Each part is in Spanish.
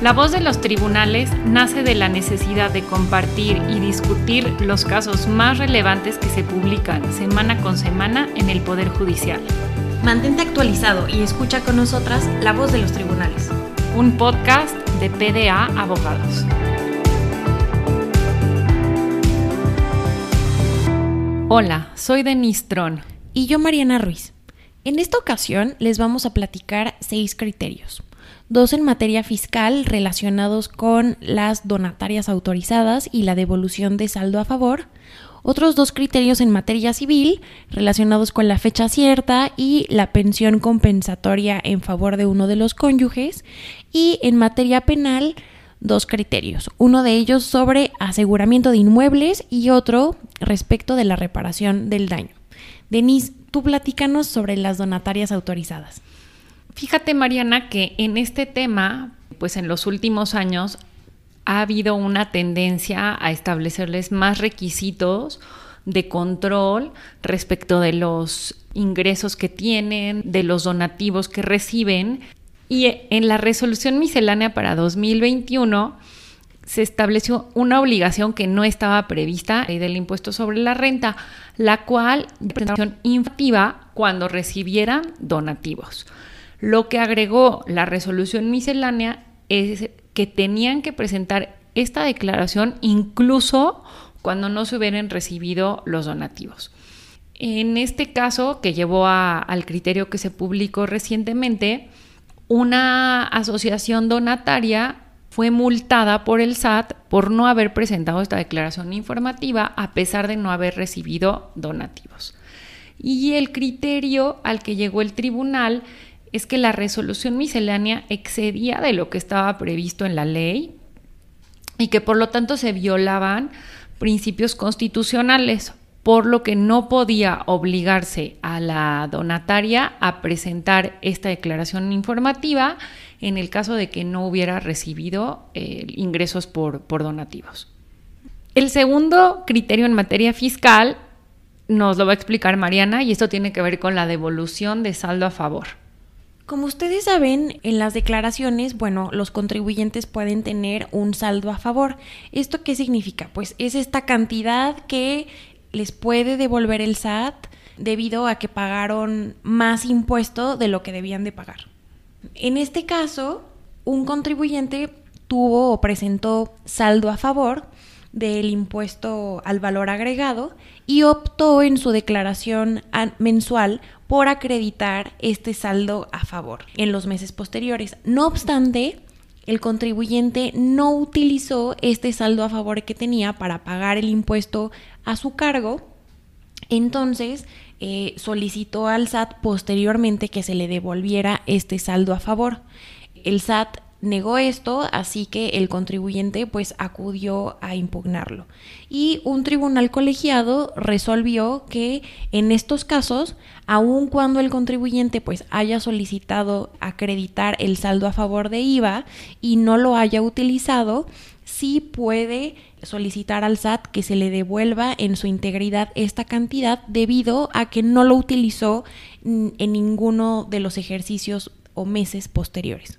La voz de los tribunales nace de la necesidad de compartir y discutir los casos más relevantes que se publican semana con semana en el Poder Judicial. Mantente actualizado y escucha con nosotras La Voz de los Tribunales. Un podcast de PDA Abogados. Hola, soy Denise Tron. Y yo, Mariana Ruiz. En esta ocasión les vamos a platicar 6 criterios. 2 en materia fiscal relacionados con las donatarias autorizadas y la devolución de saldo a favor. Otros 2 criterios en materia civil relacionados con la fecha cierta y la pensión compensatoria en favor de uno de los cónyuges. Y en materia penal, 2 criterios. Uno de ellos sobre aseguramiento de inmuebles y otro respecto de la reparación del daño. Denise, tú platícanos sobre las donatarias autorizadas. Fíjate, Mariana, que en este tema, pues en los últimos años ha habido una tendencia a establecerles más requisitos de control respecto de los ingresos que tienen, de los donativos que reciben. Y en la resolución miscelánea para 2021 se estableció una obligación que no estaba prevista del impuesto sobre la renta, la cual presentación informativa cuando recibieran donativos. Lo que agregó la resolución miscelánea es que tenían que presentar esta declaración incluso cuando no se hubieran recibido los donativos. En este caso, que llevó al criterio que se publicó recientemente, una asociación donataria fue multada por el SAT por no haber presentado esta declaración informativa a pesar de no haber recibido donativos. Y el criterio al que llegó el tribunal es que la resolución miscelánea excedía de lo que estaba previsto en la ley y que por lo tanto se violaban principios constitucionales, por lo que no podía obligarse a la donataria a presentar esta declaración informativa en el caso de que no hubiera recibido ingresos por donativos. El segundo criterio en materia fiscal nos lo va a explicar Mariana y esto tiene que ver con la devolución de saldo a favor. Como ustedes saben, en las declaraciones, los contribuyentes pueden tener un saldo a favor. ¿Esto qué significa? Pues es esta cantidad que les puede devolver el SAT debido a que pagaron más impuesto de lo que debían de pagar. En este caso, un contribuyente tuvo o presentó saldo a favor del impuesto al valor agregado y optó en su declaración mensual por acreditar este saldo a favor en los meses posteriores. No obstante, el contribuyente no utilizó este saldo a favor que tenía para pagar el impuesto a su cargo, entonces solicitó al SAT posteriormente que se le devolviera este saldo a favor. El SAT negó esto, así que el contribuyente acudió a impugnarlo. Y un tribunal colegiado resolvió que en estos casos, aun cuando el contribuyente haya solicitado acreditar el saldo a favor de IVA y no lo haya utilizado, sí puede solicitar al SAT que se le devuelva en su integridad esta cantidad debido a que no lo utilizó en ninguno de los ejercicios o meses posteriores.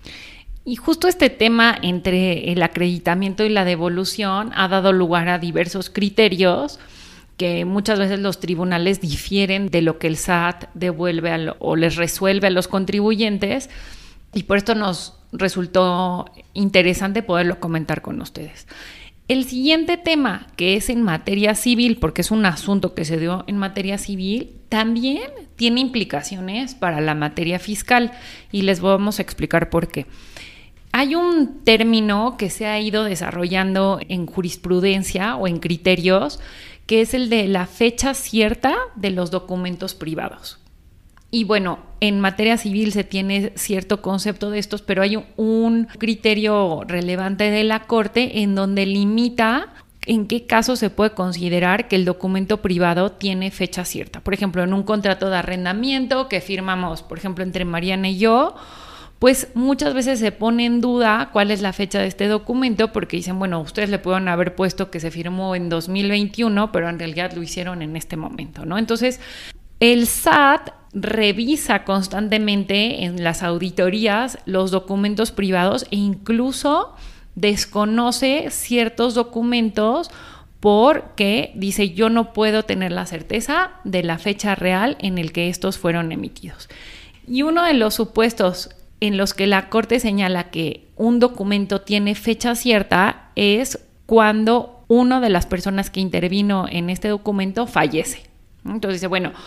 Y justo este tema entre el acreditamiento y la devolución ha dado lugar a diversos criterios que muchas veces los tribunales difieren de lo que el SAT devuelve o les resuelve a los contribuyentes, y por esto nos resultó interesante poderlo comentar con ustedes. El siguiente tema, que es en materia civil, porque es un asunto que se dio en materia civil, también tiene implicaciones para la materia fiscal y les vamos a explicar por qué. Hay un término que se ha ido desarrollando en jurisprudencia o en criterios, que es el de la fecha cierta de los documentos privados. Y en materia civil se tiene cierto concepto de estos, pero hay un criterio relevante de la Corte en donde limita en qué caso se puede considerar que el documento privado tiene fecha cierta. Por ejemplo, en un contrato de arrendamiento que firmamos, por ejemplo, entre Mariana y yo, pues muchas veces se pone en duda cuál es la fecha de este documento porque dicen, ustedes le pueden haber puesto que se firmó en 2021, pero en realidad lo hicieron en este momento, ¿no? Entonces, el SAT revisa constantemente en las auditorías los documentos privados e incluso desconoce ciertos documentos porque dice yo no puedo tener la certeza de la fecha real en el que estos fueron emitidos. Y uno de los supuestos en los que la Corte señala que un documento tiene fecha cierta es cuando una de las personas que intervino en este documento fallece. Entonces dice, bueno,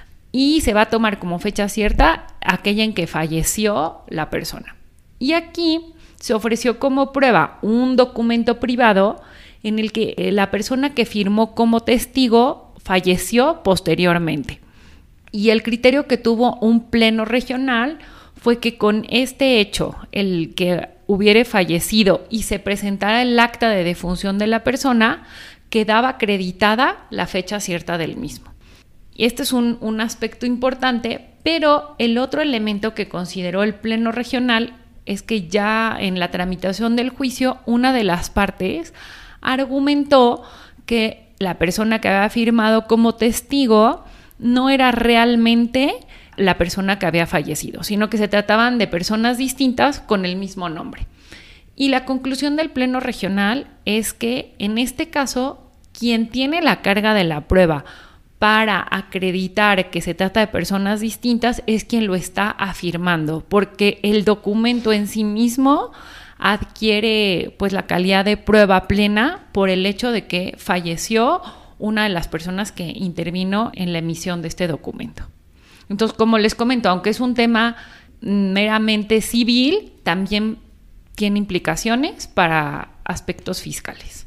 y se va a tomar como fecha cierta aquella en que falleció la persona. Y aquí se ofreció como prueba un documento privado en el que la persona que firmó como testigo falleció posteriormente. Y el criterio que tuvo un pleno regional fue que con este hecho, el que hubiere fallecido y se presentara el acta de defunción de la persona, quedaba acreditada la fecha cierta del mismo. Y este es un aspecto importante, pero el otro elemento que consideró el pleno regional es que ya en la tramitación del juicio, una de las partes argumentó que la persona que había firmado como testigo no era realmente la persona que había fallecido, sino que se trataban de personas distintas con el mismo nombre. Y la conclusión del pleno regional es que en este caso, quien tiene la carga de la prueba para acreditar que se trata de personas distintas es quien lo está afirmando, porque el documento en sí mismo adquiere pues la calidad de prueba plena por el hecho de que falleció una de las personas que intervino en la emisión de este documento. Entonces, como les comento, aunque es un tema meramente civil, también tiene implicaciones para aspectos fiscales.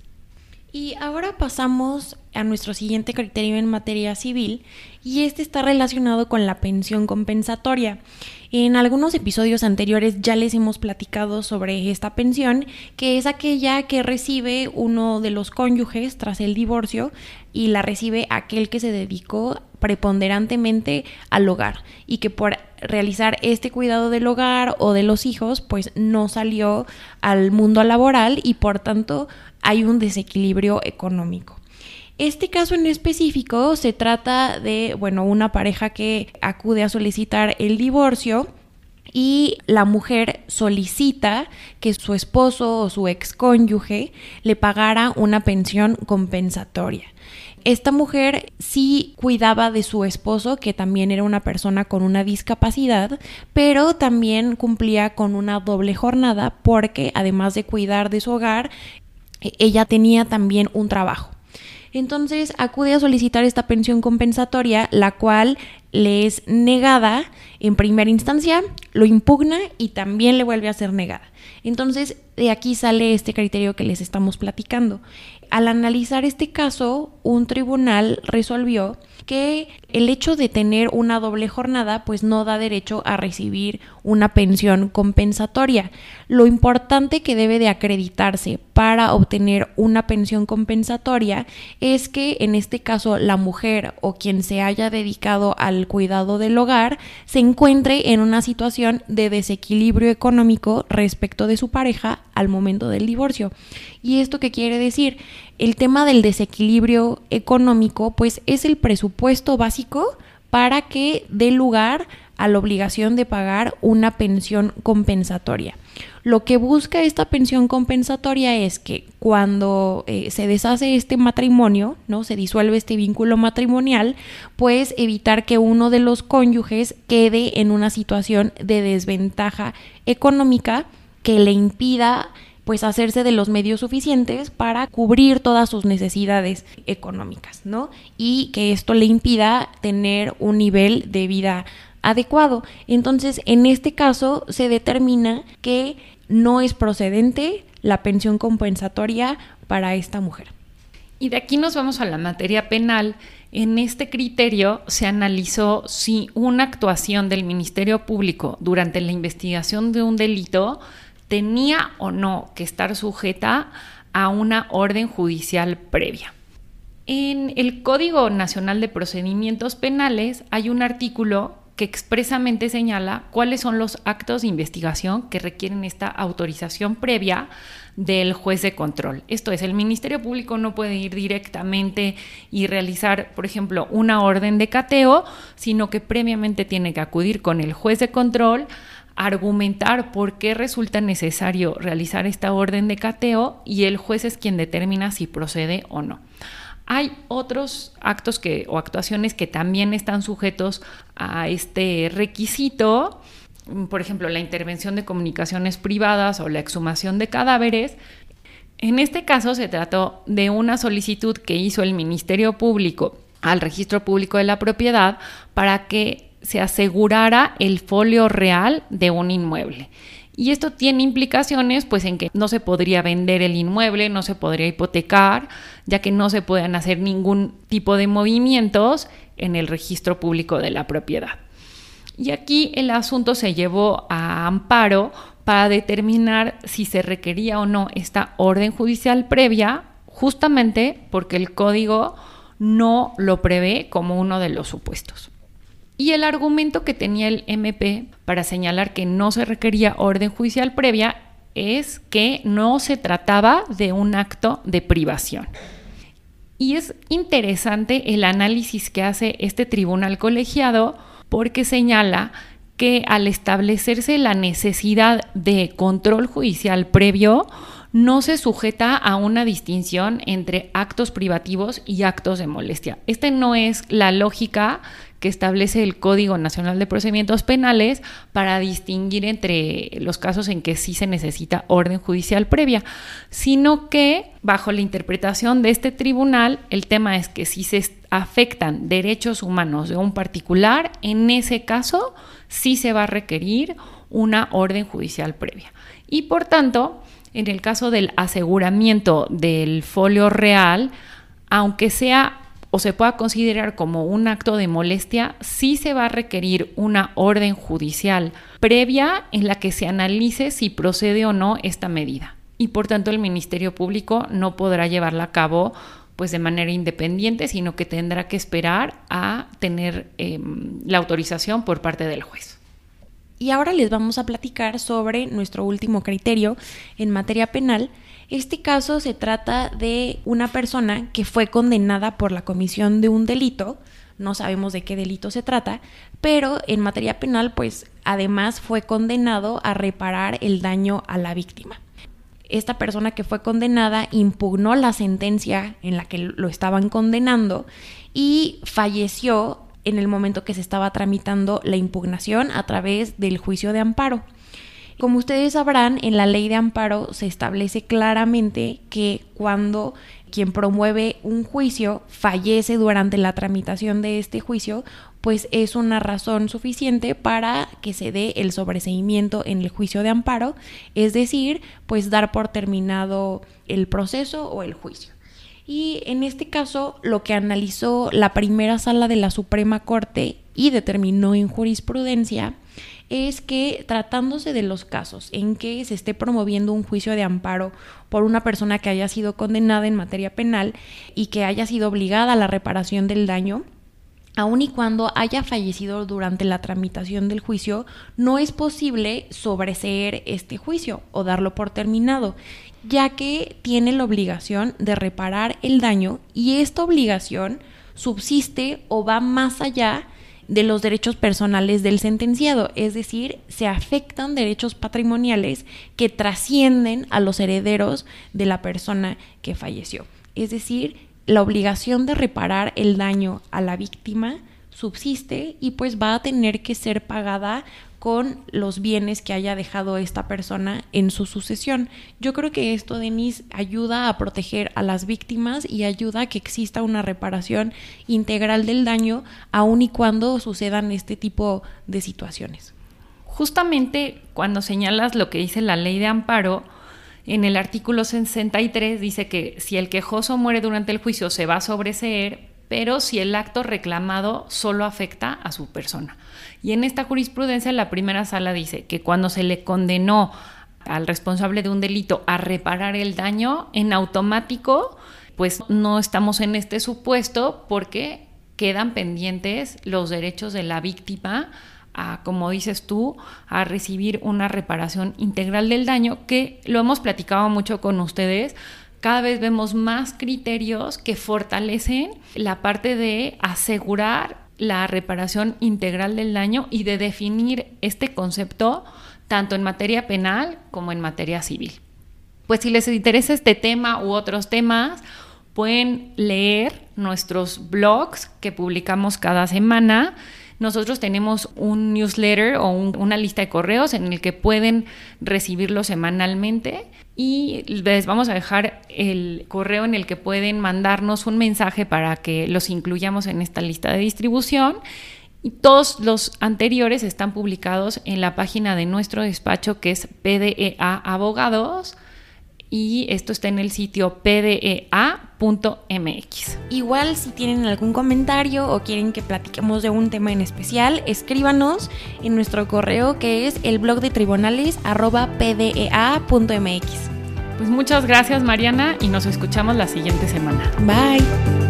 Y ahora pasamos a nuestro siguiente criterio en materia civil, y este está relacionado con la pensión compensatoria. En algunos episodios anteriores ya les hemos platicado sobre esta pensión, que es aquella que recibe uno de los cónyuges tras el divorcio y la recibe aquel que se dedicó preponderantemente al hogar y que por realizar este cuidado del hogar o de los hijos pues no salió al mundo laboral y por tanto hay un desequilibrio económico. Este caso en específico se trata de, una pareja que acude a solicitar el divorcio y la mujer solicita que su esposo o su excónyuge le pagara una pensión compensatoria. Esta mujer sí cuidaba de su esposo, que también era una persona con una discapacidad, pero también cumplía con una doble jornada porque además de cuidar de su hogar, ella tenía también un trabajo. Entonces acude a solicitar esta pensión compensatoria, la cual le es negada en primera instancia, lo impugna y también le vuelve a ser negada. Entonces de aquí sale este criterio que les estamos platicando. Al analizar este caso, un tribunal resolvió que el hecho de tener una doble jornada pues no da derecho a recibir una pensión compensatoria. Lo importante que debe de acreditarse para obtener una pensión compensatoria es que en este caso la mujer o quien se haya dedicado al cuidado del hogar se encuentre en una situación de desequilibrio económico respecto de su pareja al momento del divorcio. ¿Y esto qué quiere decir? El tema del desequilibrio económico pues es el presupuesto básico para que dé lugar a la obligación de pagar una pensión compensatoria. Lo que busca esta pensión compensatoria es que cuando se deshace este matrimonio, ¿no? Se disuelve este vínculo matrimonial, pues evitar que uno de los cónyuges quede en una situación de desventaja económica que le impida pues hacerse de los medios suficientes para cubrir todas sus necesidades económicas, ¿no? Y que esto le impida tener un nivel de vida adecuado. Entonces, en este caso se determina que no es procedente la pensión compensatoria para esta mujer. Y de aquí nos vamos a la materia penal. En este criterio se analizó si una actuación del Ministerio Público durante la investigación de un delito tenía o no que estar sujeta a una orden judicial previa. En el Código Nacional de Procedimientos Penales hay un artículo que expresamente señala cuáles son los actos de investigación que requieren esta autorización previa del juez de control. Esto es, el Ministerio Público no puede ir directamente y realizar, por ejemplo, una orden de cateo, sino que previamente tiene que acudir con el juez de control, argumentar por qué resulta necesario realizar esta orden de cateo y el juez es quien determina si procede o no. Hay otros actos o actuaciones que también están sujetos a este requisito, por ejemplo, la intervención de comunicaciones privadas o la exhumación de cadáveres. En este caso se trató de una solicitud que hizo el Ministerio Público al Registro Público de la Propiedad para que se asegurara el folio real de un inmueble. Y esto tiene implicaciones pues en que no se podría vender el inmueble, no se podría hipotecar, ya que no se pueden hacer ningún tipo de movimientos en el registro público de la propiedad. Y aquí el asunto se llevó a amparo para determinar si se requería o no esta orden judicial previa, justamente porque el código no lo prevé como uno de los supuestos. Y el argumento que tenía el MP para señalar que no se requería orden judicial previa es que no se trataba de un acto de privación. Y es interesante el análisis que hace este tribunal colegiado porque señala que al establecerse la necesidad de control judicial previo, no se sujeta a una distinción entre actos privativos y actos de molestia. Esta no es la lógica que establece el Código Nacional de Procedimientos Penales para distinguir entre los casos en que sí se necesita orden judicial previa, sino que bajo la interpretación de este tribunal, el tema es que si se afectan derechos humanos de un particular, en ese caso sí se va a requerir una orden judicial previa. Y por tanto, en el caso del aseguramiento del folio real, aunque sea o se pueda considerar como un acto de molestia, sí se va a requerir una orden judicial previa en la que se analice si procede o no esta medida. Y por tanto el Ministerio Público no podrá llevarla a cabo pues de manera independiente, sino que tendrá que esperar a tener la autorización por parte del juez. Y ahora les vamos a platicar sobre nuestro último criterio en materia penal. Este caso se trata de una persona que fue condenada por la comisión de un delito. No sabemos de qué delito se trata, pero en materia penal, pues además fue condenado a reparar el daño a la víctima. Esta persona que fue condenada impugnó la sentencia en la que lo estaban condenando y falleció en el momento que se estaba tramitando la impugnación a través del juicio de amparo. Como ustedes sabrán, en la ley de amparo se establece claramente que cuando quien promueve un juicio fallece durante la tramitación de este juicio, pues es una razón suficiente para que se dé el sobreseimiento en el juicio de amparo, es decir, pues dar por terminado el proceso o el juicio. Y en este caso, lo que analizó la primera sala de la Suprema Corte y determinó en jurisprudencia es que tratándose de los casos en que se esté promoviendo un juicio de amparo por una persona que haya sido condenada en materia penal y que haya sido obligada a la reparación del daño, aun y cuando haya fallecido durante la tramitación del juicio, no es posible sobreseer este juicio o darlo por terminado, ya que tiene la obligación de reparar el daño y esta obligación subsiste o va más allá de los derechos personales del sentenciado, es decir, se afectan derechos patrimoniales que trascienden a los herederos de la persona que falleció. Es decir, la obligación de reparar el daño a la víctima subsiste y pues va a tener que ser pagada con los bienes que haya dejado esta persona en su sucesión. Yo creo que esto, Denise, ayuda a proteger a las víctimas y ayuda a que exista una reparación integral del daño, aun y cuando sucedan este tipo de situaciones. Justamente cuando señalas lo que dice la ley de amparo, en el artículo 63 dice que si el quejoso muere durante el juicio se va a sobreseer, pero si el acto reclamado solo afecta a su persona. Y en esta jurisprudencia la primera sala dice que cuando se le condenó al responsable de un delito a reparar el daño, en automático, pues no estamos en este supuesto porque quedan pendientes los derechos de la víctima a, como dices tú, a recibir una reparación integral del daño, que lo hemos platicado mucho con ustedes. Cada vez vemos más criterios que fortalecen la parte de asegurar la reparación integral del daño y de definir este concepto tanto en materia penal como en materia civil. Pues si les interesa este tema u otros temas, pueden leer nuestros blogs que publicamos cada semana. Nosotros tenemos un newsletter o una lista de correos en el que pueden recibirlo semanalmente, y les vamos a dejar el correo en el que pueden mandarnos un mensaje para que los incluyamos en esta lista de distribución. Y todos los anteriores están publicados en la página de nuestro despacho, que es PDEA Abogados, y esto está en el sitio pdea.mx. Igual, si tienen algún comentario o quieren que platiquemos de un tema en especial, escríbanos en nuestro correo, que es elblogdetribunales@pdea.mx. Pues muchas gracias, Mariana, y nos escuchamos la siguiente semana. Bye.